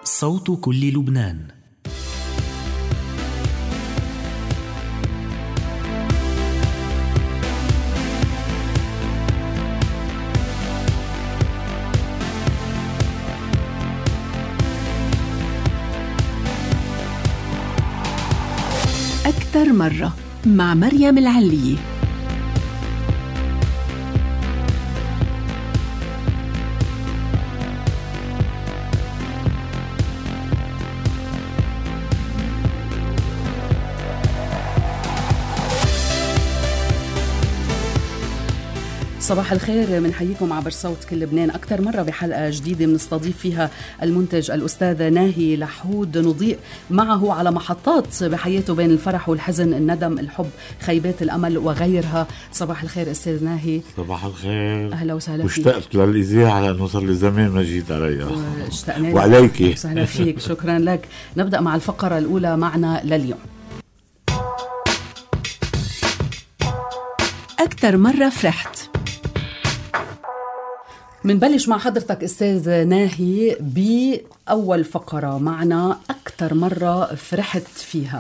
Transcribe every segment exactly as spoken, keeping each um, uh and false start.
صوت كل لبنان. أكثر مرة مع مريم العلية. صباح الخير، منحييكم عبر صوت كل لبنان. أكثر مرة بحلقة جديدة بنستضيف فيها المنتج الأستاذ ناهي لحود، نضيء معه على محطات بحياته بين الفرح والحزن، الندم، الحب، خيبات الأمل وغيرها. صباح الخير أستاذ ناهي. صباح الخير، أهلا وسهلا فيك. واشتقت للإذاعة لأنه صار لي زمان ما جيت عليها. اشتقنا وعليك. وسهلا فيك، شكرا لك. نبدأ مع الفقرة الأولى معنا لليوم. أكثر مرة فرحت. منبلش مع حضرتك أستاذ ناهي بأول فقرة معنا، أكتر مرة فرحت فيها.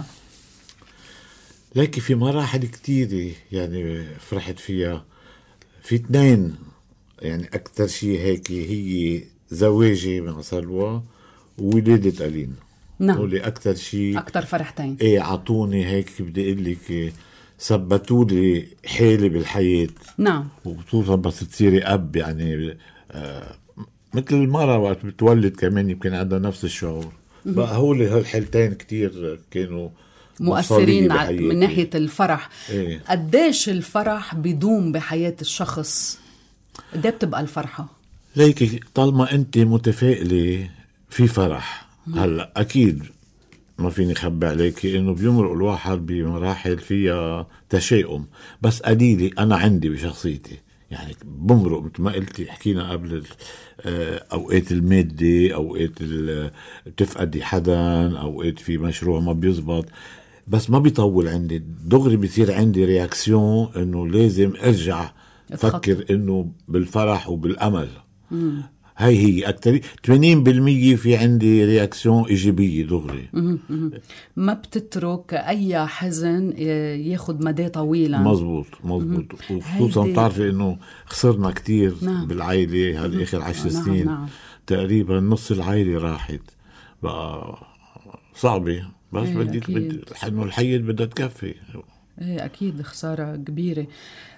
لكن في مراحل كتيرة يعني فرحت فيها. في اثنين يعني أكتر شيء هيك، هي زواجي مع سلوى وولادة ألين. نعم، هولي أكتر شيء، أكتر فرحتين. إيه، عطوني هيك بدي أقول لك، ثبتولي حالي بالحياة. نعم، وخصوصا بس تصيري أب، يعني آه مثل المرأة وقت بتولد كمان يمكن عندها نفس الشعور. بقى هولي هالحالتين كتير كانوا مؤثرين من ناحية الفرح. إيه؟ قديش الفرح بيدوم بحياة الشخص؟ قديه بتبقى الفرحة؟ ليكي طالما أنت متفائلة في فرح. هلأ أكيد ما فيني خبي عليكي إنه بيمرق الواحد بمراحل فيها تشاؤم، بس قليلي أنا عندي بشخصيتي، يعني بمرق مثل ما قلتي، حكينا قبل، أوقات المادة، أوقات بتفقدي حدا، أوقات في مشروع ما بيزبط، بس ما بيطول عندي، دغري بيصير عندي رياكسيون إنه لازم أرجع أفكر إنه بالفرح وبالأمل. مم. هاي هي أكتر ثمانين بالمية في عندي رياكسيون إيجابية دغري. ما بتترك أي حزن ياخد مدى طويلا. مزبوط مزبوط. وخصوصا بتعرفي إنه خسرنا كتير. نعم. بالعائلة هالآخر عشر نعم سنين. نعم. تقريبا نص العائلة راحت، بقى صعبة، بس بدي بدي إنه الحياة بدها تكفي. ايه اكيد خسارة كبيرة.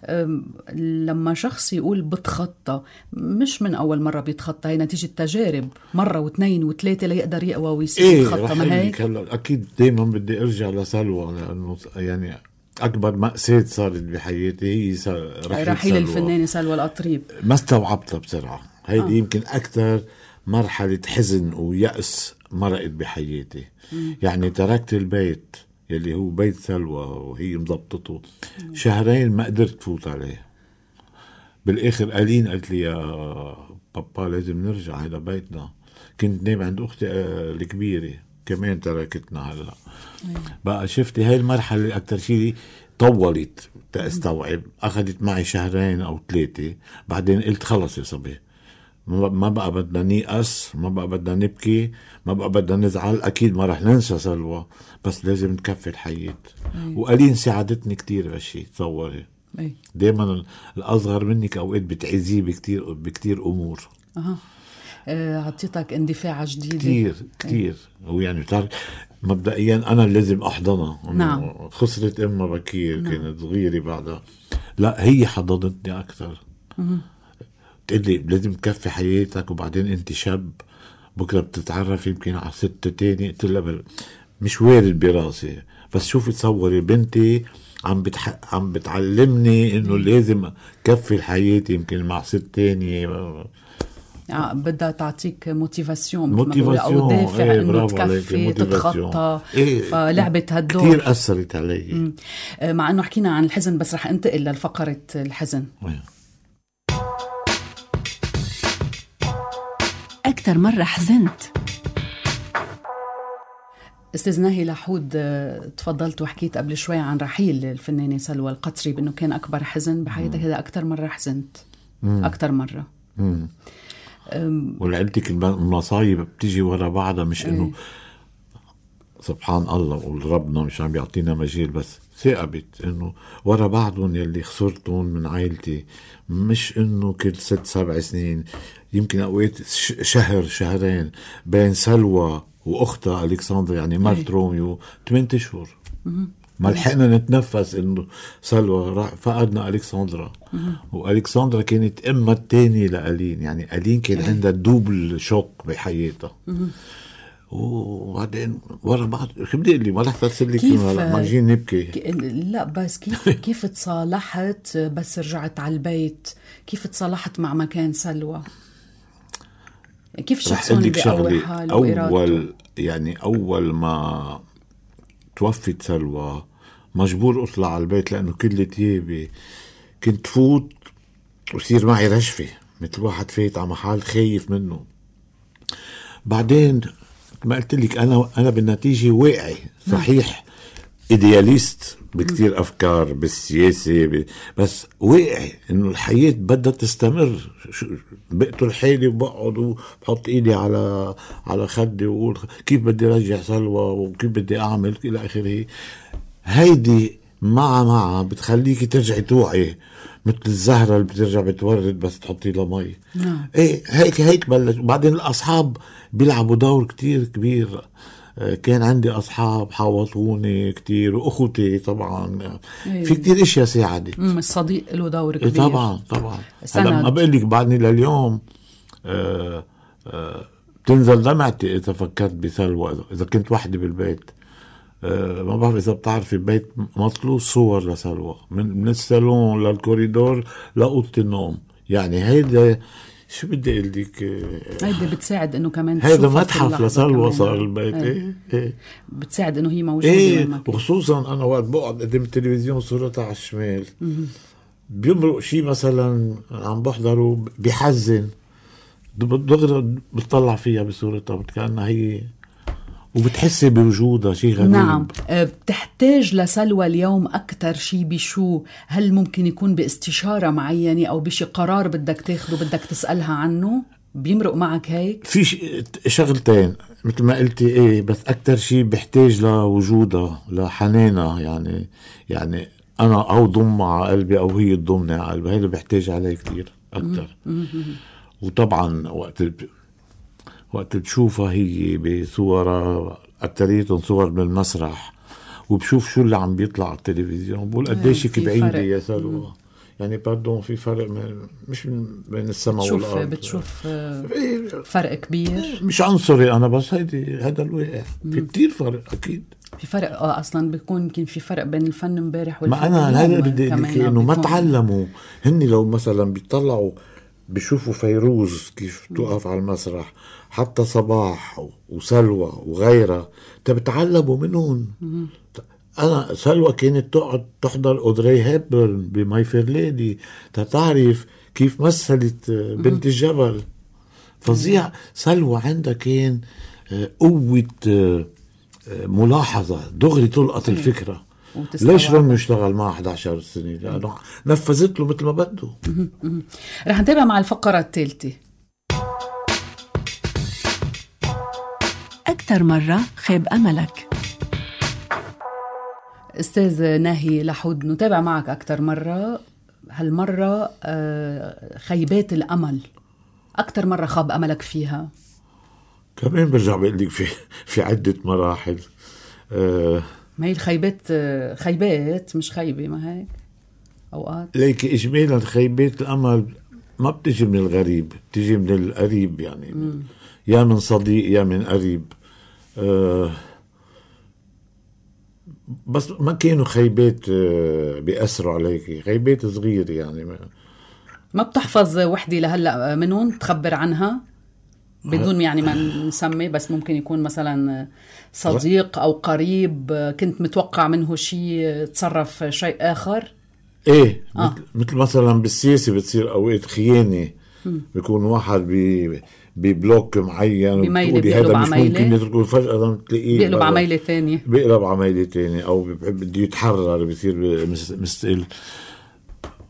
لما شخص يقول بتخطى، مش من اول مرة بيتخطى، هي نتيجة تجارب مرة واثنين وثلاثة ليقدر يقوى ويصير إيه يتخطى. ما هيك اكيد دايما بدي ارجع لسلوى، لانه يعني اكبر مأساة صارت بحياتي هي رحيل الفنانة سلوى القطريب. ما استوعبتها بسرعة. هيدي آه. يمكن اكتر مرحلة حزن ويأس مرقت بحياتي. م. يعني تركت البيت يلي هو بيت سلوى وهي مضبطته شهرين، ما قدرت فوت عليه. بالآخر ألين قالت لي يا بابا لازم نرجع، هذا بيتنا. كنت نايم عند أختي الكبيرة كمان تركتنا. هلا بقى شفتي هاي المرحلة أكتر شيء طولت تستوعب، أخذت معي شهرين أو ثلاثة. بعدين قلت خلص يا صبي، ما بقى بدنا نيأس، ما بقى بدنا نبكي، ما بقى بدنا نزعل. أكيد ما رح ننسى سلوى، بس لازم نكفي الحياة. وقالين ساعدتني كتير بهالشي. تصوري دايما الأصغر منك أوقات بتعزيه بكتير بكتير أمور. أه. عطيتك اندفاع جديد كتير كتير. ويعني بتعرف مبدئيا أنا لازم أحضنها. نعم. خسرت أمها بكير. نعم. كانت صغيرة بعدها. لا هي حضنتني أكتر. أه. تقلي لازم تكفي حياتك، وبعدين انت شاب بكرة بتتعرف يمكن على ستة تاني. قلت لها مش وارد براسي، بس شوفي تصوري بنتي عم بتح... عم بتعلمني انه لازم كفي الحياة يمكن مع ست تاني. آه بدها تعطيك موتيفاسيون موتيفاسيون او دافع ايه، انه تكفي تتخطى. ايه فلعبت هالدور كتير اثرت علي. مع انه حكينا عن الحزن، بس رح انتقل للفقرة الحزن. ايه. أكثر مرة حزنت. أستاذ ناهي لحود، تفضلت وحكيت قبل شوي عن رحيل الفنانة سلوى القطري بأنه كان أكبر حزن بحياتك. هذا أكثر مرة حزنت. مم. أكثر مرة. مم. ولعلتك المصايب بتيجي ورا بعضها، مش انه سبحان الله والربنا مش عم بيعطينا مجال، بس ثاقبت انه ورا بعضهم يلي خسرتهم من عائلتي، مش انه كل ست سبع سنين، يمكن اوقات شهر شهرين بين سلوى واختها الكسندرا، يعني مرت روميو ثمانية اشهر ما لحقنا نتنفس انه سلوى راح فقدنا الكسندرا. والكسندرا كانت امها الثانيه لالين، يعني الين كان عندها دوبل شوك بحياتها. وبعدين ورا بعض شو بدي اقول لي، ما رح ترسل لك ما جايين نبكي. لا بس كيف كيف تصالحت بس رجعت على البيت؟ كيف تصالحت مع مكان سلوى؟ كيف شخصوني بأول حال أول يعني أول ما توفت سلوى مجبور أطلع على البيت، لأنه كل تيابي كنت فوت وصير معي رشفة مثل واحد فايت على محل خايف منه. بعدين ما قلت لك أنا أنا بالنتيجة واقعي صحيح، إيدياليست بكتير أفكار بالسياسة ب... بس واقعي إنه الحياة بدها تستمر. بقتل حالي وبقعد وبحط إيدي على على خدي وقول كيف بدي رجع سلوى وكيف بدي أعمل إلى آخره. هيدي مع مع بتخليكي ترجعي توعي، مثل الزهرة اللي بترجع بتورد بس تحطي لها مي. نعم. إيه هيك هيك بلش. وبعدين الأصحاب بيلعبوا دور كتير كبير. كان عندي أصحاب حاوطوني كتير، وأخوتي طبعا. أيه. في كتير إشياء ساعدت. الصديق له دور كبير. طبعا طبعا. هلا ما بقول لك بعدني لليوم آه آه تنزل دمعتي إذا فكرت بسلوى، إذا كنت وحدي بالبيت. آه ما بعرف إذا بتعرفي بيت مطلوب صور لسلوى من, من الصالون للكوريدور لأوضة النوم. يعني هيدا شو بدي اقول لك، هيدا بتساعد انه كمان هيدا متحف لسلوى صار البيت. ايه. ايه. ايه. بتساعد انه هي موجوده. ايه. وخصوصا انا وقت بقعد قدام التلفزيون صورتها على الشمال بيمرق شيء مثلا عم بحضره بيحزن، دغري بتطلع فيها بصورتها كأنها هي، وبتحسي بوجودها شيء غريب. نعم. بتحتاج لسلوى اليوم أكتر شيء بشو؟ هل ممكن يكون باستشارة معينة أو بشي قرار بدك تاخده بدك تسألها عنه؟ بيمرق معك هيك؟ في شغلتين مثل ما قلتي. ايه بس أكتر شيء بحتاج لوجودها لحنانها، يعني يعني أنا أو ضمها على قلبي أو هي تضمني على قلبي، هيدا بحتاج عليه كتير أكتر. وطبعا وقت وقت بتشوفها هي بصورة أكتريتهم صور من المسرح، وبشوف شو اللي عم بيطلع على التلفزيون بقول قديشك بعيدة يا سلوى. يعني باردون في فرق من مش بين السماء والأرض. بتشوف فرق كبير. مش عنصري أنا، بس هيدي هذا الواقع. في كتير فرق أكيد. في فرق اه اصلا بيكون يمكن في فرق بين الفن امبارح والفن. ما انا هذا بدي اقول لك انه ما تعلموا هني. لو مثلا بيطلعوا بيشوفوا فيروز كيف توقف على المسرح، حتى صباح وسلوى وغيرها، تبتعلموا منهم. أنا سلوى كانت تقعد تحضر أودري هيبرن بماي فير ليدي تتعرف كيف مثلت بنت الجبل. فظيع. سلوى عندها كان قوة ملاحظة، دغري تلقط الفكرة. ليش رم يشتغل معه إحدى عشرة سنة؟ لأنه نفذت له مثل ما بده. رح نتابع مع الفقرة الثالثة. أكثر مرة خيب أملك. أستاذ ناهي لحود، نتابع معك أكثر مرة. هالمرة خيبات الأمل، أكثر مرة خاب أملك فيها؟ كمان برجع بقول لك في في عدة مراحل. أه ما هي الخيبات خيبات مش خيبة، ما هيك أوقات ليك إجمالا خيبات الأمل ما بتجي من الغريب، بتجي من القريب. يعني مم. يا من صديق يا من قريب. أه بس ما كانوا خيبات أه بيأثروا عليك، خيبات صغيرة يعني. ما, ما بتحفظ وحدي لهلأ منهم تخبر عنها بدون يعني ما نسمي، بس ممكن يكون مثلا صديق أو قريب كنت متوقع منه شيء تصرف شيء آخر. ايه آه. مثل مثلا بالسياسة بتصير أوقات خيانة. بيكون واحد بي ببلوك معين هذا مش ممكن يتركه، فجأة تلاقيه بيقلب عميلة تانية بيقلب عميلة تانية أو بده يتحرر بيصير مستقل.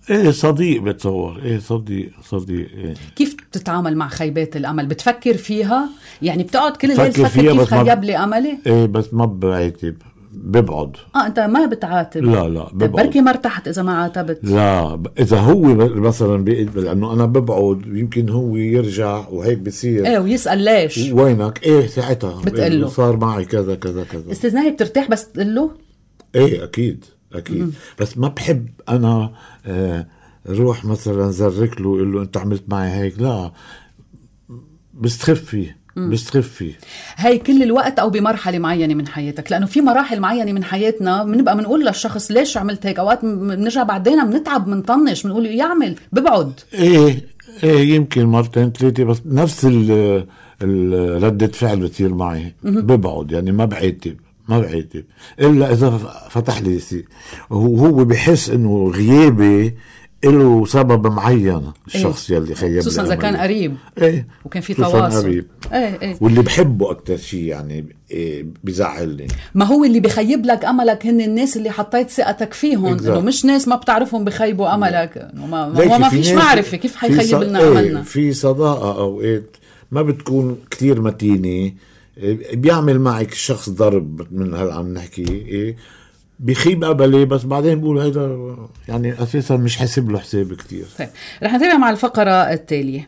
ايه صديق بتصور، ايه صديق صديق إيه. كيف بتتعامل مع خيبات الامل؟ بتفكر فيها يعني؟ بتقعد كل الليل بفكر تفكر فيها كيف بس ما ب- خيب لي املي؟ ايه بس ما بعاتب، ببعد. اه انت ما بتعاتب؟ لا لا طيب ببعد. بركي ما ارتحت اذا ما عاتبت. لا ب- اذا هو ب- مثلا بي- لانه انا ببعد يمكن هو يرجع وهيك بصير ايه ويسال ليش وينك، ايه ساعتها بتقله. صار معي كذا كذا كذا. استاذ ناهي بترتاح بس تقول له؟ ايه اكيد اكيد. م- بس ما بحب انا آه روح مثلا زرك له يقول له انت عملت معي هيك، لا بستخف فيه بستخف فيه. هاي كل الوقت او بمرحله معينه من حياتك؟ لانه في مراحل معينه من حياتنا بنبقى بنقول للشخص ليش عملت هيك، اوقات بنرجع بعدين بنتعب بنطنش بنقول يعمل ببعد. ايه ايه يمكن مرتين ثلاثه بس نفس ال ال- ردة فعل بتصير معي، ببعد يعني ما بعاتب ما بعاتب الا اذا فتح لي سي وهو بحس انه غيابي له سبب معين. الشخص إيه؟ يلي خيب لي خصوصا اذا كان أملي. قريب ايه وكان في خصوصاً تواصل. قريب. ايه ايه واللي بحبه اكتر شيء يعني إيه بزعلني. ما هو اللي بخيب لك املك هن الناس اللي حطيت ثقتك فيهم، Exactly. انه مش ناس ما بتعرفهم بخيبوا املك. انه ما, ما ليكي هو ما في فيش ناس- معرفه كيف في حيخيب ص- لنا إيه املنا. في صداقة اوقات ما بتكون كتير متينة، إيه بيعمل معك الشخص ضرب من هلا عم نحكي، إيه بيخيب قبلي بس بعدين بقول هيدا يعني اساسا مش حاسب له حساب كتير. طيب رح نتابع مع الفقره التاليه.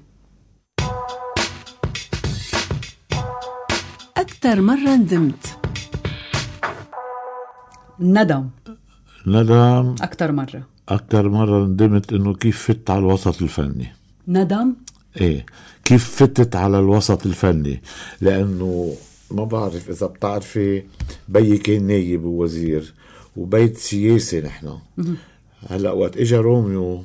أكثر مرة ندمت. ندم ندم اكثر مره. اكتر مرة ندمت انه كيف فت على الوسط الفني. ندم ايه كيف فتت على الوسط الفني، لانه ما بعرف اذا بتعرفي بيي كان نايب ووزير وبيت سياسي نحن. هلا وقت اجا روميو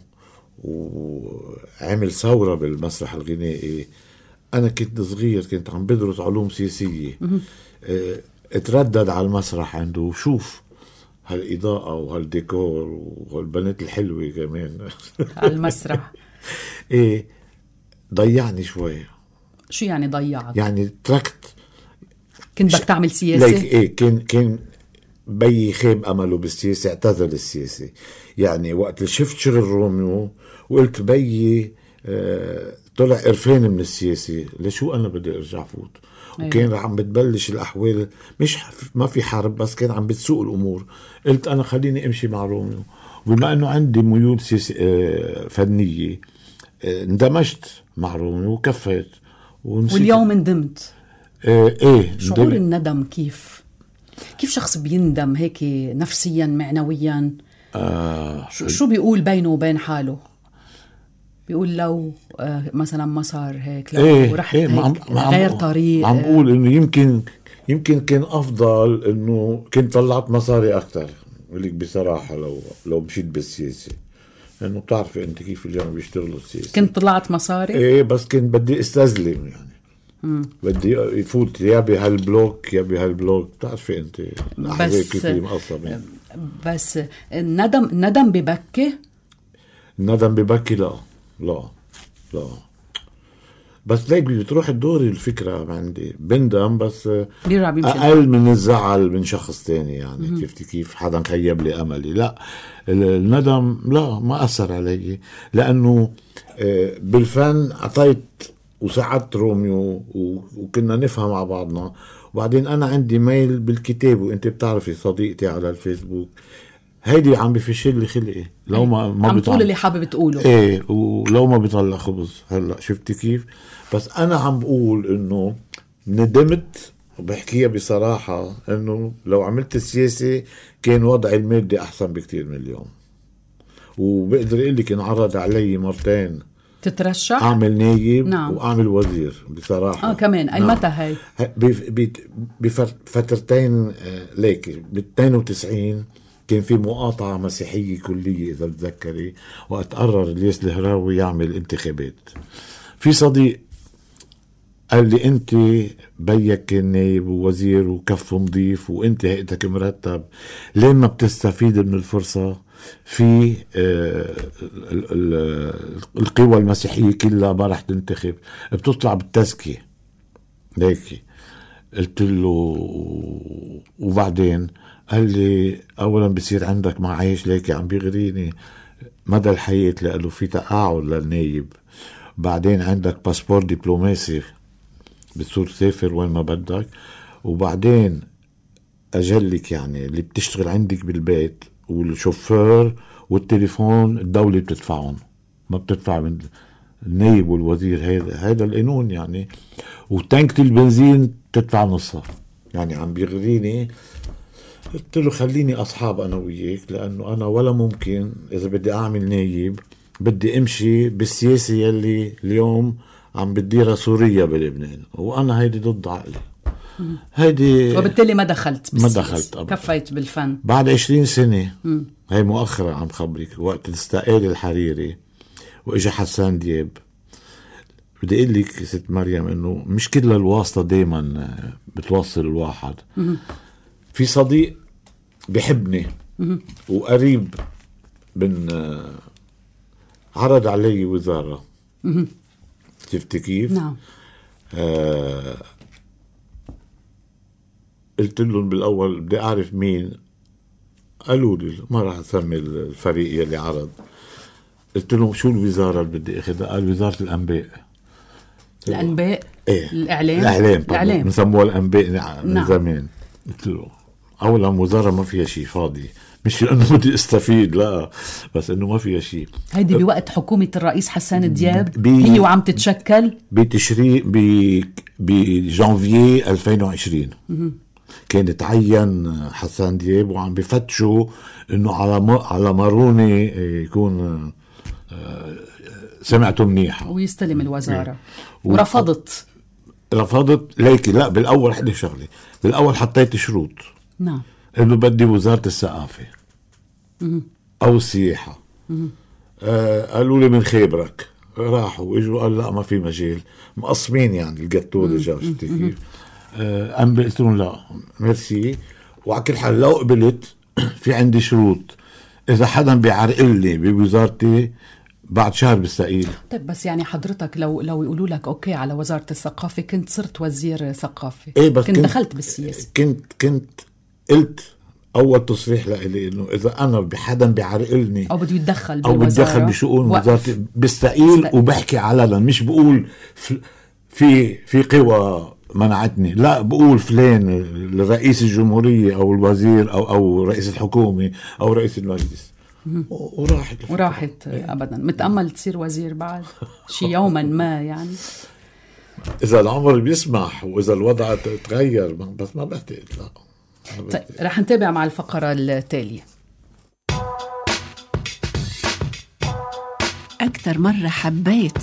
وعمل ثورة بالمسرح الغنائي انا كنت صغير، كنت عم بدرس علوم سياسية. اه اتردد على المسرح عنده وشوف هالإضاءة وهالديكور وهالبنات الحلوة كمان على المسرح. ايه ضيعني شوي، شو يعني ضيعك؟ يعني تركت. كنت بدك تعمل ليك سياسه؟ ايه كان كان بيي خيب امله بالسياسه، اعتزل السياسه. يعني وقت شفت شغل روميو وقلت بيي آه طلع قرفان من السياسه، لشو انا بدي ارجع فوت؟ وكان عم بتبلش الاحوال، مش ما في حرب بس كان عم بتسوق الامور. قلت انا خليني امشي مع روميو، وبما انه عندي ميول سياسي آه فنيه آه اندمجت مع روميو وكفيت. واليوم ندمت. آه ايه شعور ندمت. الندم كيف؟ كيف شخص بيندم هيك نفسيا معنويا؟ آه شو, شو بيقول بينه وبين حاله؟ بيقول لو آه مثلا ما صار هيك، لو ايه رحت ايه هيك عم غير طريق. عم بقول انه يمكن يمكن كان افضل انه كنت طلعت مصاري اكثر. لك بصراحه لو لو مشيت بالسياسه، لانه بتعرفي انت كيف اليوم بيشتغلوا السياسه. كنت طلعت مصاري؟ ايه بس كنت بدي استزلم يعني. مم. بدي يفوت يا بهالبلوك يا بهالبلوك، بتعرفي انت الاحزاب كيف مقصبين. بس الندم الندم ببكي؟ الندم ببكي؟ لا لا لا بس ليك بتروح الدوري الفكرة عندي بندم بس أقل من الزعل من شخص تاني يعني. شفتي كيف حدا خيب لي أملي؟ لا الندم لا ما أثر علي، لأنه بالفن أعطيت وساعدت روميو وكنا نفهم مع بعضنا. وبعدين أنا عندي ميل بالكتاب، وأنت بتعرفي صديقتي على الفيسبوك هيدي عم بفشل لي خلقي لو ما ما عم تقول اللي حابب تقوله. ايه ولو ما بيطلع خبز. هلا شفتي كيف؟ بس انا عم بقول انه ندمت وبحكيها بصراحة انه لو عملت السياسة كان وضعي المادي احسن بكتير من اليوم. وبقدر اقول لك انعرض علي مرتين تترشح اعمل نايب. نعم. واعمل وزير بصراحة. اه كمان اي. نعم. متى هاي؟ بفترتين ليك ب اثنين وتسعين كان في مقاطعة مسيحية كلية إذا بتذكري، وقت قرر الياس الهراوي يعمل انتخابات. في صديق قال لي أنت بيك كان نايب ووزير وكف نظيف وأنت هيئتك مرتب، ليه ما بتستفيد من الفرصة؟ في آه القوى المسيحية كلها ما رح تنتخب، بتطلع بالتزكية ليكي. قلت له وبعدين؟ قال لي اولا بصير عندك معايش ليكي عم بيغريني، مدى الحياة لأنه في تقاعد للنايب. بعدين عندك باسبور دبلوماسي بتصير تسافر وين ما بدك. وبعدين أجلك يعني اللي بتشتغل عندك بالبيت والشوفير والتليفون الدولة بتدفعهم، ما بتدفع من النايب والوزير. هذا هذا القانون يعني. وتانكة البنزين تدفع نصها. يعني عم بيغريني. قلت له خليني أصحاب أنا وياك، لأنه أنا ولا ممكن إذا بدي أعمل نايب بدي أمشي بالسياسة يلي اليوم عم بتديرها سوريا بلبنان، وأنا هيدي ضد عقلي. هيدي وبالتالي ما دخلت ما دخلت أبدا. كفيت بالفن بعد عشرين سنة. مم. هاي مؤخرة عم خبرك وقت استقال الحريري وإجا حسان دياب. بدي أقول لك ست مريم إنه مش كل الواسطة دايما بتوصل الواحد. مم. في صديق بحبني مم. وقريب من عرض علي وزارة. مم. شفت كيف؟ نعم. آه قلت لهم بالأول بدي أعرف مين. قالوا لي ما راح أسمي الفريق يلي عرض. قلت لهم شو الوزارة اللي بدي أخذها؟ قال وزارة الأنباء. الأنباء؟ إيه الإعلام؟ الإعلام الإعلام بنسموها الأنباء من نعم. زمان. قلت له أولا وزارة ما فيها شيء، فاضي. مش لأنه بدي استفيد، لا، بس إنه ما فيها شيء. هيدي بوقت حكومة الرئيس حسان دياب بي هي وعم تتشكل بتشريق بجانفيي ألفين وعشرين. كانت عين حسان دياب وعم بفتشوا إنه على على ماروني يكون سمعته منيحة ويستلم الوزارة. ورفضت رفضت ليكي. لا، بالأول حدي شغلي بالأول حطيت شروط. نعم. إنه بدي وزارة الثقافة أو السياحة. آه قالوا لي من خبرك. راحوا وإجوا قال لا ما في مجال، مقصمين يعني الجاتو رجع. شفتي كيف؟ آه أم قلت لهم لا ميرسي. وعلى كل حال لو قبلت في عندي شروط. إذا حدا بيعرقلني بوزارتي بعد شهر بستقيل. طيب بس يعني حضرتك لو لو يقولوا لك اوكي على وزارة الثقافة كنت صرت وزير ثقافة. إيه بس كنت, كنت دخلت بالسياسة. كنت كنت قلت أول تصريح لإلي إنه إذا أنا بحدا بيعرقلني أو بده يتدخل أو بيتدخل بشؤون وزارتي بستقيل وبحكي علنا. مش بقول في في قوى منعتني، لا، بقول فلان الرئيس الجمهورية أو الوزير أو أو رئيس الحكومة أو رئيس المجلس. وراحت وراحت أبدا. متأمل تصير وزير بعد شي يوما ما يعني إذا العمر بيسمح وإذا الوضع تغير، بس ما بعتقد. لا. طيب رح نتابع مع الفقرة التالية. أكتر مرة حبيت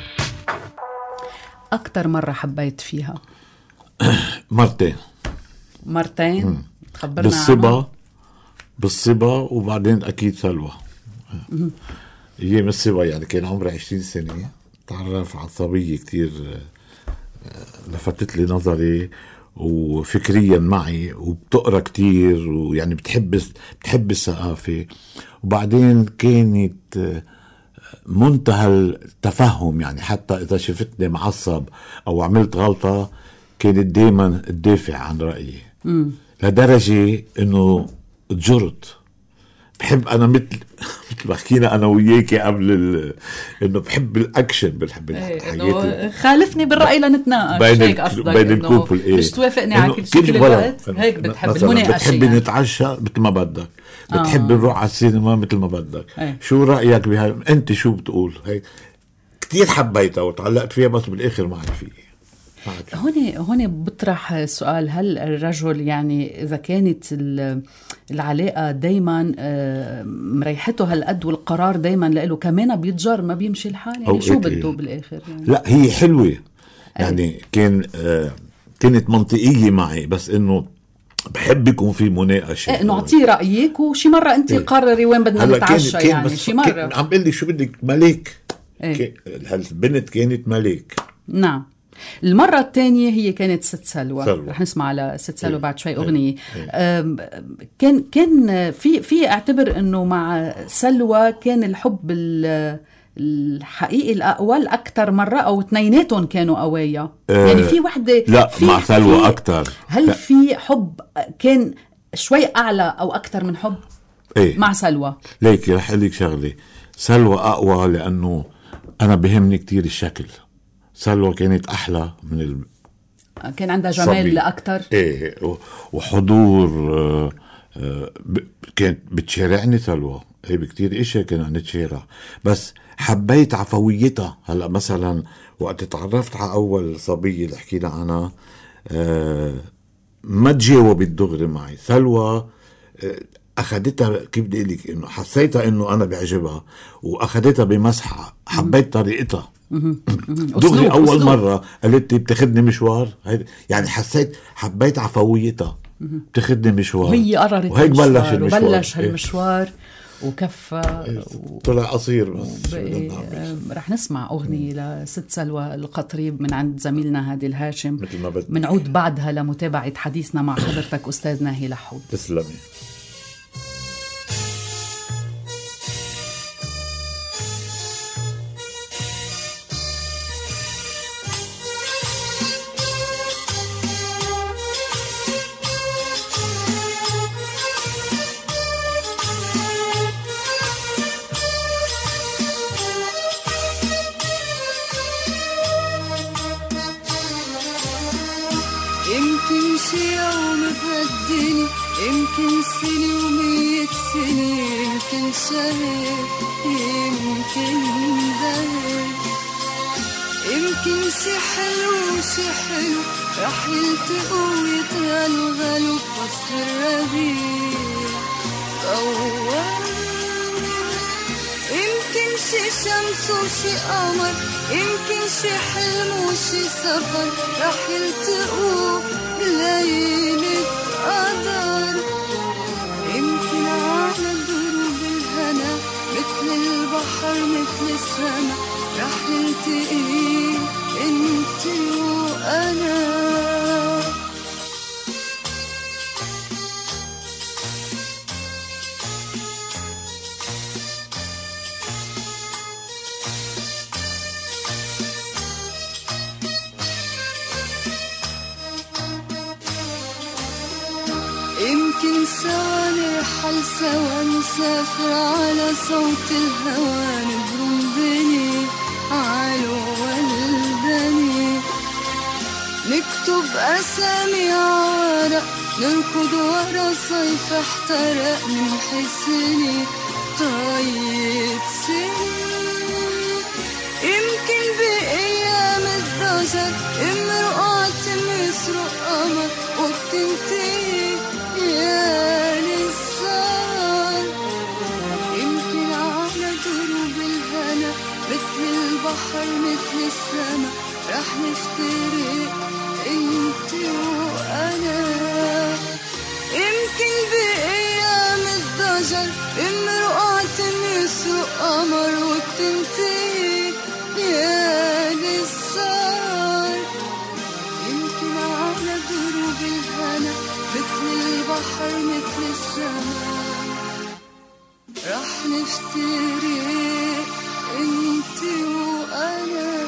أكتر مرة حبيت فيها؟ مرتين مرتين تخبرنا بالصبا عنها. بالصبا وبعدين أكيد سلوى. أيام الصبا يعني كان عمري عشرين سنة. تعرف على صبية كتير لفتت لي نظري وفكريا معي وبتقرأ كتير ويعني بتحب بتحب الثقافة. وبعدين كانت منتهى التفهم، يعني حتى إذا شفتني معصب أو عملت غلطة كانت دايما تدافع عن رأيي. مم. لدرجة إنه تجرت. بحب أنا مثل مثل ما حكينا أنا وياكي قبل ال... إنه بحب الأكشن. بحب الحياة. خالفني بالرأي لنتناقش. بين هيك قصدك بين الكوبل. إيه؟ مش توافقني على كل شيء كل الوقت. هيك بتحب المناقشة. بتحبي يعني. نتعشى مثل ما بدك. بتحب آه. نروح على السينما مثل ما بدك. ايه. شو رأيك بها؟ أنت شو بتقول؟ هيك كتير حبيتها وتعلقت فيها، بس بالآخر ما عاد فيه. هون هون بطرح سؤال: هل الرجل يعني إذا كانت العلاقة دايما مريحته هالقد والقرار دايما له كمان بيتجر ما بيمشي الحال، يعني شو بده إيه؟ بالآخر يعني. لا هي حلوة يعني أيه. كان آه كانت منطقية معي، بس إنه بحب يكون في مناقشة. إيه نعطيه رأيك وشي مرة أنت إيه؟ قرري وين بدنا نتعشى كان يعني شي مرة. عم بقول لي شو بدك ملك. إيه؟ هالبنت كانت ملك. نعم. المرة الثانية هي كانت ست سلوى. رح نسمع على ست سلوى بعد شوي أغنية. كان كان في في اعتبر إنه مع سلوى كان الحب الحقيقي الأول أكتر مرة، أو اثنيناتهم كانوا قوية. أه يعني في وحدة لا في مع سلوى أكتر. هل لا. في حب كان شوي أعلى أو أكتر من حب؟ ايه مع سلوى. ليكي رح أقول لك شغلة، سلوى أقوى لأنه أنا بهمني كتير الشكل. سلوى كانت أحلى من ال... كان عندها جمال أكتر. ايه وحضور آه آه كانت بتشارعني سلوى، هي بكتير اشياء كنا نتشارع، بس حبيت عفويتها. هلا مثلا وقت تعرفت على اول صبيه اللي حكينا عنها آه ما تجاوبت دغري معي. سلوى آه اخذتها كيف بدي لك، انه حسيتها انه انا بعجبها واخذتها بمسحه، حبيت طريقتها دغري اول أسلوب. مره قالت لي بتاخذني مشوار، يعني حسيت حبيت عفويتها، بتاخذني مشوار وهي قررت وهيك بلش المشوار. وبلش هالمشوار وكفى طلع قصير. بس رح نسمع أغنية لست سلوى القطريب من عند زميلنا هادي الهاشم، مثل ما بدك. منعود بعدها لمتابعة حديثنا مع حضرتك أستاذ ناهي لحود. تسلمي. يمكن شي يوم بهالدنيا، يمكن سنة ومية سنة، يمكن شهر، يمكن دهر، يمكن شي حلو وشي حلو رح يلتقوا ويتغلغلوا بفصل الربيع أول. يمكن شي شمس وشي قمر، يمكن شي حلم وشي سفر رح يلتقوا بليلة قدر. يمكن على دروب الهنا مثل البحر مثل السما رح نلتقي انت وانا. يمكن سوا نرحل سوا نسافر على صوت الهوى نبرم بني علو والدني، نكتب أسامي عرق نركض ورا صيف احترق نمحي سني طايت سني. يمكن بأيام الضجر امرقعت مسرق قمر وبتنتهي ليالي السهر. يمكن على دروب الهنا مثل البحر مثل السما رح نفترق انت وانا. يمكن بأيام الضجر امرقعت مسرق قمر وبتنتهي ليالي السهر. يمكن على دروب الهنا مثل البحر مثل السما رح نفترق انت وانا.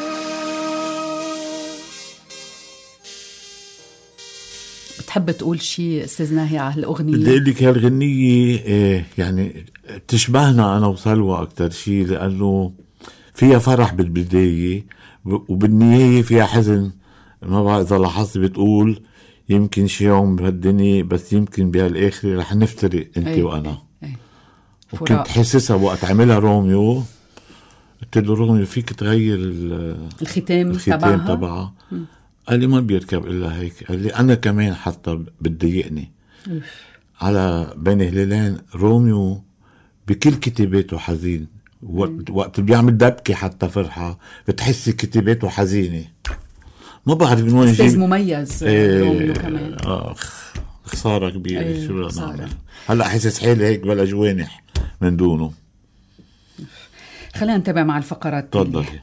بتحب تقول شيء استاذ ناهي على هالاغنيه؟ بدي اقول لك هالغنيه إيه يعني تشبهنا انا وسلوى اكثر شيء، لانه فيها فرح بالبدايه وبالنهايه فيها حزن. ما بعرف اذا لاحظت بتقول يمكن شي يوم بهالدنيا بس يمكن بهالاخر رح نفترق انت أي وانا أي. وكنت حاسسها وقت عملها روميو، قلت له روميو فيك تغير الختام الختام تبعها؟ قال لي ما بيركب الا هيك. قال لي انا كمان حتى بتضايقني على بين هلالين. روميو بكل كتاباته حزين، وقت, وقت بيعمل دبكة حتى فرحة بتحسي كتاباته حزينة. ما بعرف من وين استاذ مميز ايه روميو كمان. اخ خسارة كبيرة. ايه شو بدنا نعمل هلا؟ حاسس حالي هيك بلا جوانح من دونه. خلينا نتابع مع الفقرات. تفضلي.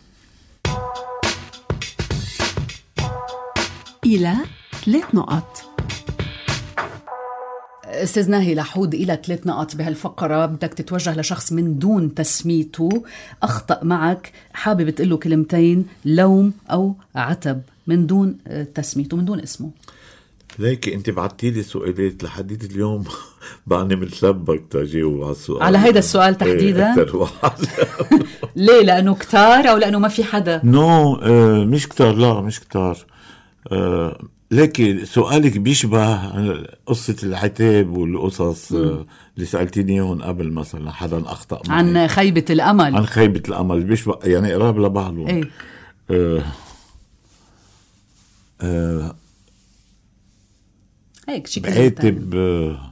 إلى ثلاث نقط. استاذ ناهي لحود، إلى ثلاث نقط بهالفقرة. بدك تتوجه لشخص من دون تسميته، أخطأ معك، حابب تقول له كلمتين لوم أو عتب من دون تسميته، من دون اسمه. ليك انت بعتي لي سؤالات لحديت اليوم بعني متلبك تجيو على السؤال. على هيدا السؤال تحديدا؟ ايه أكتر واحد. ليه؟ لأنه كتار أو لأنه ما في حدا؟ نو no, آه مش كتار، لا مش كتار. آه لكن سؤالك بيشبه قصة العتاب والقصص آه اللي سألتيني هون قبل، مثلا حدا أخطأ معي عن خيبة الأمل. عن خيبة الأمل بيشبه يعني قراب لبعضهم. ايه آه آه هيك شي بعاتب آه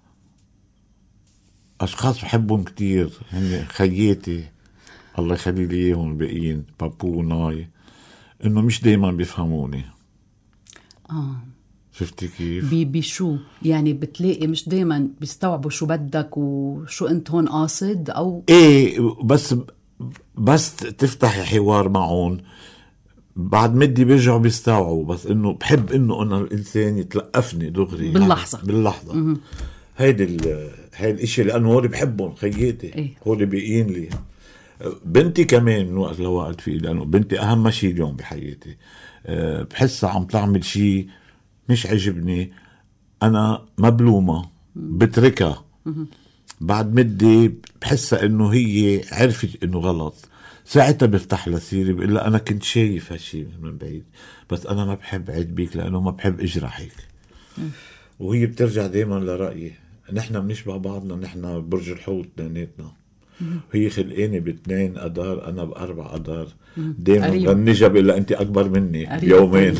أشخاص بحبهم كتير، هن خياتي الله يخلي لي إياهم الباقيين، بابو وناي، إنه مش دايما بيفهموني. آه شفتي كيف؟ بي بشو يعني بتلاقي مش دايما بيستوعبوا شو بدك وشو أنت هون قاصد أو إيه، بس بس تفتحي حوار معهم بعد مدي بيرجعوا بيستوعبوا، بس إنه بحب إنه أنا الإنسان يتلقفني دغري باللحظة يعني باللحظة. هيدي ال هاي الاشي لانه هو اللي بحبهم خياتي. إيه؟ هو اللي بيقين لي. بنتي كمان من وقت لوقت في، لانه بنتي اهم شيء اليوم بحياتي. أه بحسها عم تعمل شيء مش عجبني، انا مبلومة بتركها بعد مدي، بحسها انه هي عرفت انه غلط، ساعتها بفتح لها سيري بقول لها انا كنت شايف هالشيء من بعيد، بس انا ما بحب عيد بيك لانه ما بحب اجرحك. وهي بترجع دايما لرأيي، نحن بنشبه بعضنا، نحن برج الحوت دانيتنا. هي خلقاني باثنين أدار، أنا بأربع أدار، دايما غنجة بقول لها أنت أكبر مني يومين.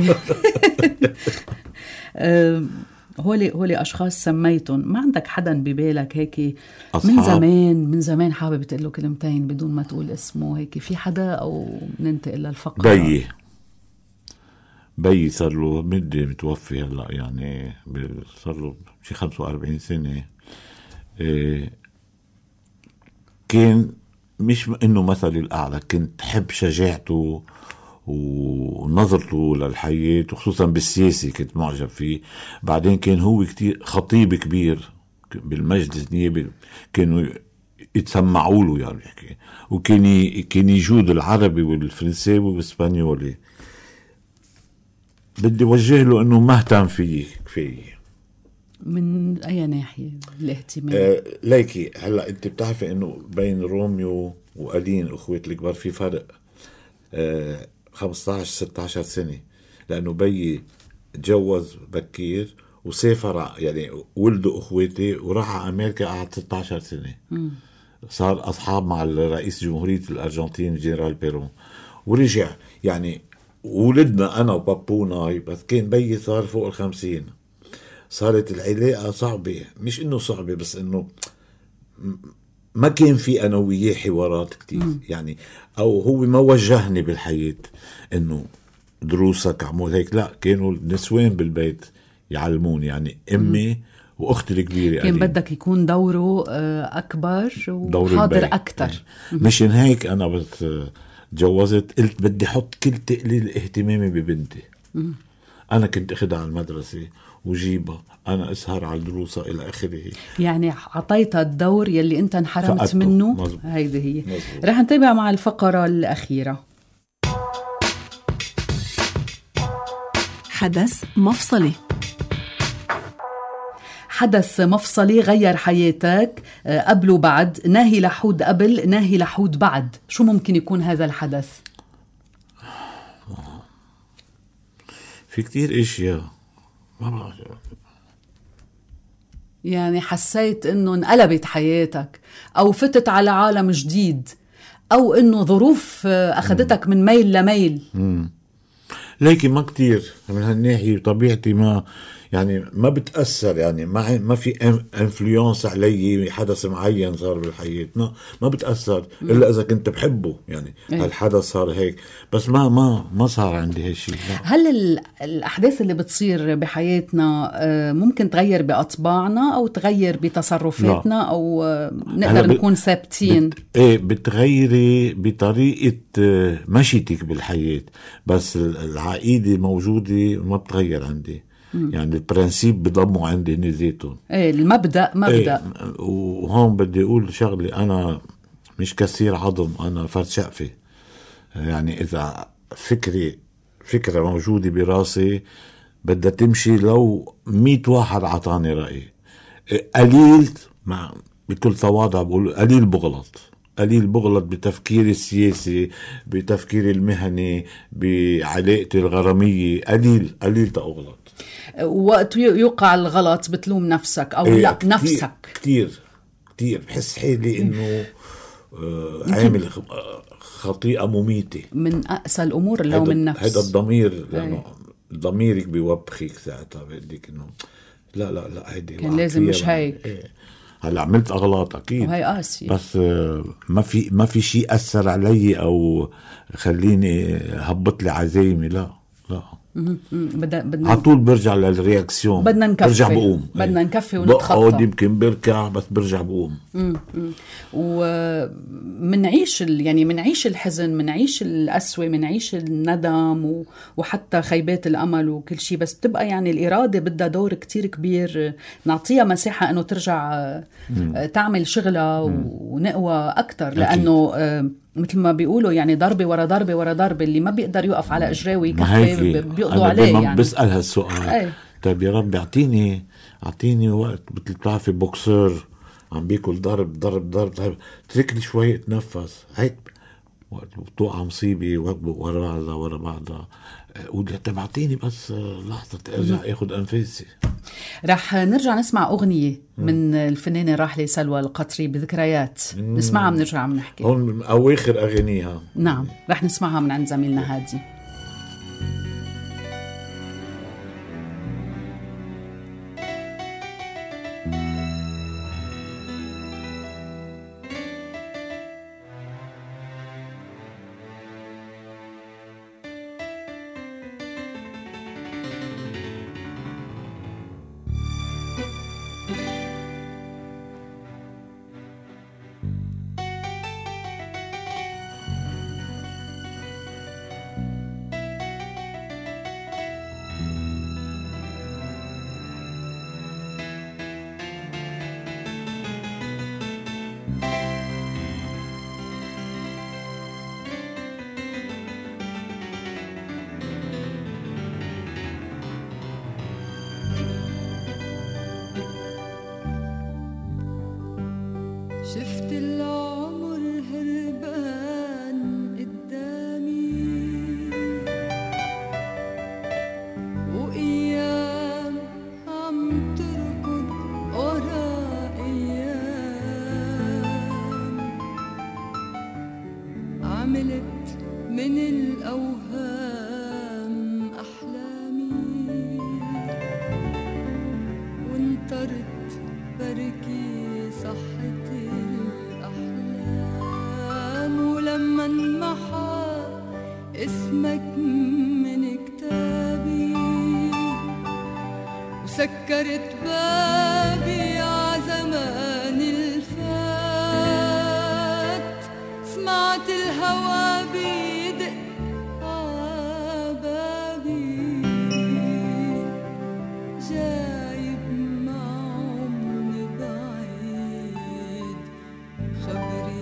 هولي هولي أشخاص سميتهم، ما عندك حدا ببالك هيك من زمان من زمان حابب تقول له كلمتين بدون ما تقول اسمه هيك؟ في حدا أو ننتقل للفقرة؟ بيي بيي صار له مدة متوفي هلا، يعني صار له شي خمسة وأربعين سنة. إيه كان مش انه مثلي الاعلى، كنت حب شجاعته ونظرته للحياة، وخصوصا بالسياسة كنت معجب فيه. بعدين كان هو كتير خطيب كبير بالمجلس النيابي، كانوا يتسمعوا له يعني يحكي، وكان كان يجود العربي والفرنساوي والاسبانيولي. بدي وجه له انه مهتم فيه كفاية. من اي ناحية الاهتمام؟ آه ليكي هلا انت بتعرفي انه بين روميو وألين اخوات الكبار في فرق آه خمسة عشر ستة عشر سنة، لانه بيي تجوز بكير وسافر، يعني ولدوا اخواتي وراح على امريكا قعد ستة عشر سنة. م. صار اصحاب مع الرئيس جمهورية الارجنتين جنرال بيرون، ورجع. يعني ولدنا انا وبابوناي، بس كان بيي صار فوق الخمسين. صارت العلاقة صعبة، مش انه صعبة بس انه ما كان في انا وياه حوارات كتير. م. يعني او هو ما وجهني بالحياة انه دروسك عمود هيك، لا، كانوا النسوان بالبيت يعلمون، يعني امي م. واختي الكبيرة كان بدك يكون دوره اكبر وحاضر اكتر. مشان هيك انا بس تجوزت قلت بدي حط كل تقليل اهتمامي ببنتي. م. انا كنت اخدها على المدرسة وجيبها، أنا أسهر على الدروسة إلى آخره. يعني عطيتها الدور يلي أنت انحرمت منه. مزبوط. هيدي هي. مزبوط. رح نتابع مع الفقرة الأخيرة. حدث مفصلي. حدث مفصلي غير حياتك قبل وبعد، ناهي لحود قبل ناهي لحود بعد، شو ممكن يكون هذا الحدث؟ في كتير اشياء. يعني حسيت انه انقلبت حياتك، او فتت على عالم جديد، او انه ظروف اخذتك من ميل لميل. امم ليكي ما كتير من هالناحية. طبيعتي ما يعني ما بتأثر، يعني ما ما في انفلونس علي حدث معين صار بالحياة، ما ما بتأثر إلا إذا كنت بحبه. يعني ايه؟ هالحدث صار هيك، بس ما ما ما صار عندي هالشيء. هل الأحداث اللي بتصير بحياتنا ممكن تغير بأطباعنا أو تغير بتصرفاتنا؟ لا. أو نقدر نكون ثابتين؟ بت... ايه بتغيري بطريقة مشيتك بالحياة، بس العقيدة موجودة ما بتغير عندي. يعني البرنسيب بضموا عندي نزيتهم. ايه المبدأ مبدأ. ايه وهون بدي اقول شغلي، انا مش كثير عظم، انا فرد شقفي. يعني اذا فكري فكرة موجودة براسي بدها تمشي لو مية واحد عطاني رأي. قليل مع بكل تواضع بقول قليل بغلط، قليل بغلط بتفكيري السياسي، بتفكيري المهني، بعلاقتي الغرامية، قليل قليل تأغلط. وقت يوقع الغلط بتلوم نفسك أو إيه لا كتير نفسك كتير كتير بحس حالي إنه آه عامل خطيئة مميتة من أقسى الأمور اللوم النفس. هذا الضمير لأنه ضميرك بيوبخك ساعتها بدك إنه لا لا لا هيدي كان لازم مش هيك. إيه. هلا عملت أغلاط أكيد وهي قاسية، بس ما في ما في شيء أثر علي أو خليني هبط لي عزايمي، لا لا بدنا بدنا على طول برجع للرياكسيون، بدنا نكفي، برجع بقوم، بدنا نكفي ونتخطى، ونتخطى. يمكن بركع بس برجع بقوم. ومنعيش يعني منعيش الحزن، منعيش القسوة، منعيش الندم وحتى خيبات الأمل وكل شيء، بس بتبقى يعني الإرادة بدها دور كتير كبير، نعطيها مساحة أنه ترجع مم. تعمل شغلها ونقوى أكتر، لأنه مثل ما بيقولوا يعني ضربة ورا ضربة ورا ضربة، اللي ما بيقدر يوقف على إجراه ويكفي بيقضوا عليه. أنا يعني بسأل هالسؤال أي. طيب يا رب اعطيني اعطيني وقت، مثل بتعرفي بوكسر عم بياكل ضرب ضرب ضرب ضرب، تركني شوي اتنفس هيك، وقت بتوقع مصيبة ورا بعضها ورا بعضها قولي طيب اعطيني بس لحظة ارجع اخذ انفاسي. رح نرجع نسمع أغنية من الفنانة الراحلة سلوى القطري بذكريات، نسمعها بنرجع بنحكي هون أواخر أغنيها. نعم رح نسمعها من عند زميلنا هادي. شفت العمر هربان قدامي وأيام عم تركض ورا أيام، عملت من الأوهام أحلامي وانطرت بركي صحتي الأحلام، ولما انمحى اسمك من كتابي وسكرت بابي عزمان الفات، سمعت الهوى بيدق عبابي جايب معهم بعيد خبري،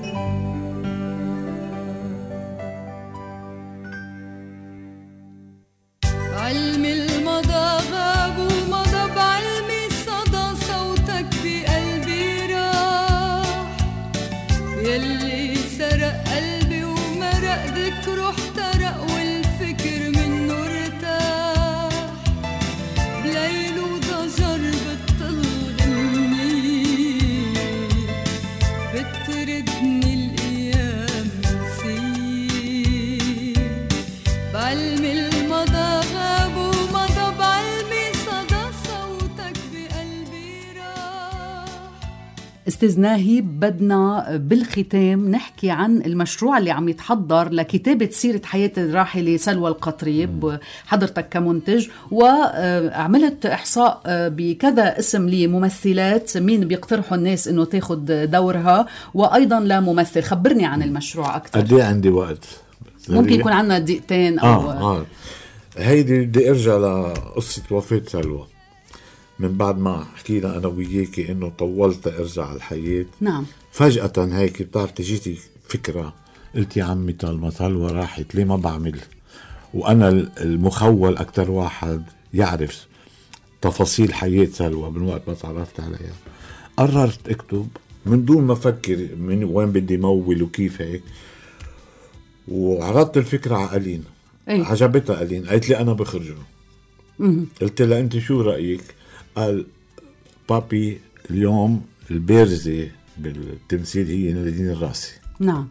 علم المضى غاب ومضى بعلمي صدى صوتك بقلبي راح، يلي سرق قلبي ومرق ذكره احترق والفكر منه ارتاح، بليل وضجر بتطل غني بتردني الايام نسيت، بعلم المضى غاب ومضى بعلمي صدى صوتك بقلبي راح. استاذ ناهيب، بدنا بالختام نحكي عن المشروع اللي عم يتحضر لكتابة سيرة حياة الراحلة سلوى القطري حضرتك كمنتج، وعملت إحصاء بكذا اسم لممثلات مين بيقترحوا الناس إنه تاخد دورها، وأيضا لممثل. خبرني عن المشروع أكثر. قد ايه عندي وقت؟ ممكن يكون عنا دقيقتين أو آه آه. هيدي بدي ارجع لقصة وفاة سلوى، من بعد ما حكينا أنا وياكي إنه طولت أرجع على الحياة. نعم. فجأة هيك بتعرف تجيتي فكرة، قلت يا عمي طالما سلوى راحت ليه ما بعمل، وأنا المخول أكتر واحد يعرف تفاصيل حياة سلوى من وقت ما تعرفت عليها. قررت اكتب من دون ما افكر من وين بدي مول وكيف هيك، وعرضت الفكرة على ألين. أي. عجبتها ألين، قالت لي أنا بخرجه. قلت لها أنت شو رأيك؟ قال بابي اليوم البارزة بالتمثيل هي نادين الراسي. نعم.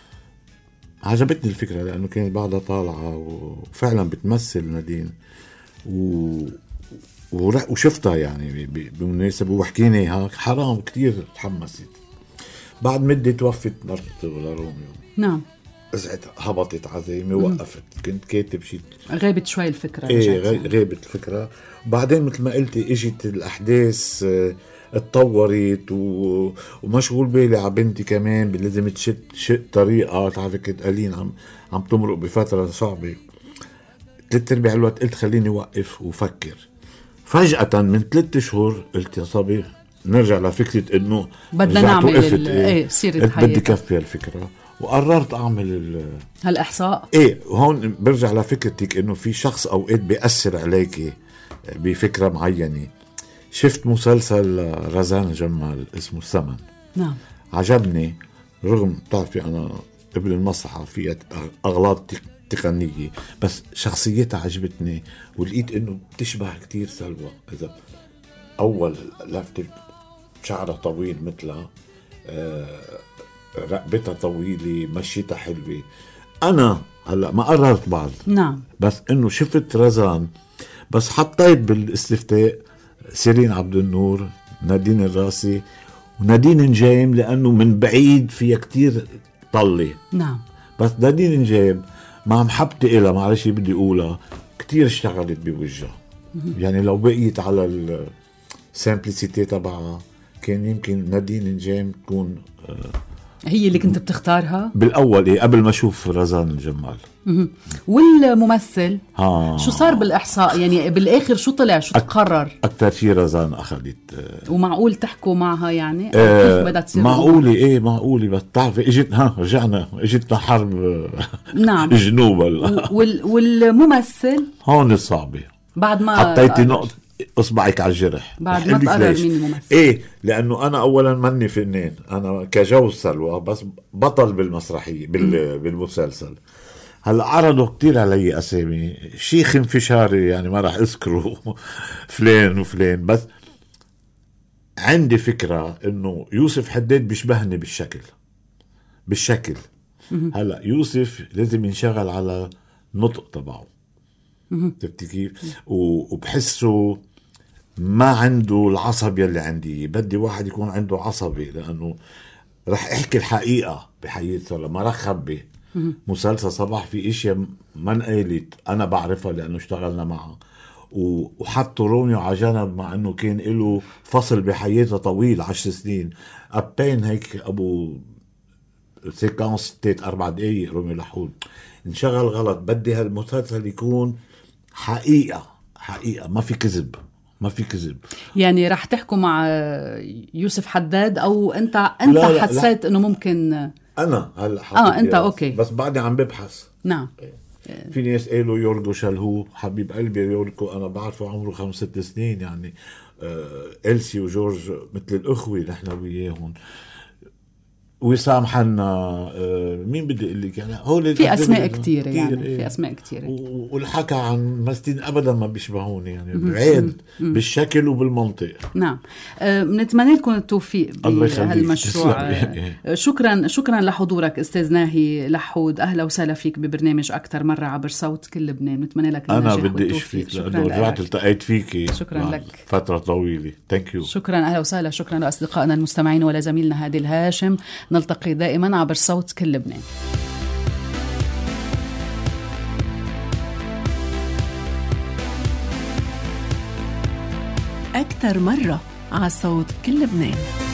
عجبتني الفكرة لأنه كانت بعدها طالعة وفعلا بتمثل نادين و... وشفتها يعني بمناسبة وحكيني اياها، حرام كتير تحمست. بعد مدة توفت مرته لروميو. نعم. رجعت هبطت عزيمة وقفت، كنت كاتب شيء غابت شوي الفكرة. ايه غابت الفكرة. بعدين مثل ما قلتي اجت الأحداث اتطورت و... ومشغول بالي على بنتي كمان، لازم تشت شق طريقة. تعرفي كنت قالين عم عم تمرق بفترة صعبة، ثلاث ارباع الوقت قلت خليني وقف وفكر. فجأة من ثلاثة شهور قلت يا صبي نرجع لفكرة انه بدنا نعمل ال... ايه سيرة حياتي، بدي كفي الفكرة وقررت اعمل ال... هالإحصاء. ايه هون برجع لفكرتك انه في شخص اوقات بيأثر عليكي بفكرة معينة. شفت مسلسل رزان جمال اسمه الثمن. نعم. عجبني رغم تعرفي انا قبل المسرح فيها اغلاط تقنية، بس شخصيتها عجبتني ولقيت انه بتشبه كتير سلوى. اذا اول لفتة شعرها طويل مثلها، آه رقبتها طويلة، مشيتها حلوة. انا هلا ما قررت بعد. نعم. بس انه شفت رزان، بس حطيت بالاستفتاء سيرين عبد النور، نادين الراسي ونادين نجيم، لانه من بعيد فيها كتير طلي. نعم. بس نادين نجيم مع محبتي إلها معلش بدي أقولها كتير اشتغلت بوجهها. يعني لو بقيت على السامبليسيتي تبعها كان يمكن نادين نجيم تكون آه هي اللي كنت بتختارها بالأول. إيه قبل ما أشوف رزان الجمال. والممثل ها. شو صار بالإحصاء يعني بالآخر؟ شو طلع؟ شو تقرر؟ أكتر شي رزان أخذت. آه ومعقول تحكوا معها يعني؟ آه كيف بدها تصير؟ معقولة. إيه معقولة. بس تعرفي إجت ها رجعنا إجتنا حرب. نعم. جنوب. وال والممثل هون الصعبة. بعد ما حطيتي نقطة اصبعك على الجرح. بعد ما تقرر مين الممثل. ايه لانه انا اولا مني فنان، انا كجوز سلوى بس بطل بالمسرحيه بال... بالمسلسل. هلا عرضوا كتير علي اسامي شيخ انفشاري يعني ما راح اذكره فلان وفلان، بس عندي فكره انه يوسف حداد بيشبهني بالشكل بالشكل هلا يوسف لازم ينشغل على نطق تبعه. شفتي كيف؟ وبحسه ما عنده العصب يلي عندي. بدي واحد يكون عنده عصبي، لأنه رح احكي الحقيقة بحياتي ما رح خبي. مسلسل صباح في اشياء ما انقالت انا بعرفها لانه اشتغلنا معها، وحطوا روميو على جنب مع انه كان له فصل بحياته طويل عشر سنين. ابين هيك ابو سيكانس تيت اربع دقايق روميو لحود انشغل غلط. بدي هالمسلسل يكون حقيقة حقيقة ما في كذب ما في كذب. يعني رح تحكوا مع يوسف حداد او انت انت لا لا حسيت لا. انه ممكن انا هلا اه انت اوكي بس بعدي عم ببحث. نعم. في ناس قالوا يورجو شلهو حبيب قلبي يورجو انا بعرفه عمره خمس ست سنين يعني. آه إلسي وجورج مثل الأخوة نحن وياهم. وسام حنا آه مين بدي اقول لك يعني هول في اسماء كتير يعني إيه. في اسماء كتير والحكى عن مستين ابدا ما بيشبهوني يعني بعيد بالشكل وبالمنطق. نعم. بنتمنى لكم التوفيق بهالمشروع. شكرا شكرا لحضورك استاذ ناهي لحود. اهلا وسهلا فيك ببرنامج اكثر مره عبر صوت كل لبنان. بنتمنى لك انا بدي اشفيك لانه رجعت التقيت فيكي. شكرا لك فتره طويله. ثانك يو. شكرا اهلا وسهلا. شكرا لاصدقائنا المستمعين ولزميلنا هادي الهاشم. نلتقي دائما عبر صوت كل لبنان. أكثر مرة على صوت كل لبنان.